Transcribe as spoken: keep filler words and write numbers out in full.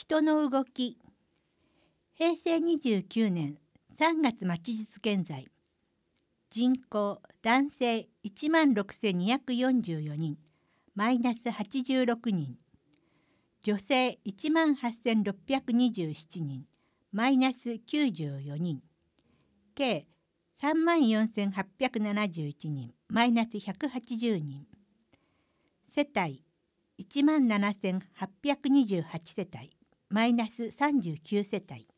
人の動き。へいせいにじゅうきゅうねんさんがつ末日現在、人口男性いちまんろくせんにひゃくよんじゅうよにん、マイナスはちじゅうろくにん、女性いちまんはっせんろっぴゃくにじゅうななにん、マイナスきゅうじゅうよにん、計さんまんよんせんはっぴゃくななじゅういちにん、マイナスひゃくはちじゅうにん、世帯いちまんななせんはっぴゃくにじゅうはちせたい、マイナスさんじゅうきゅうせたい。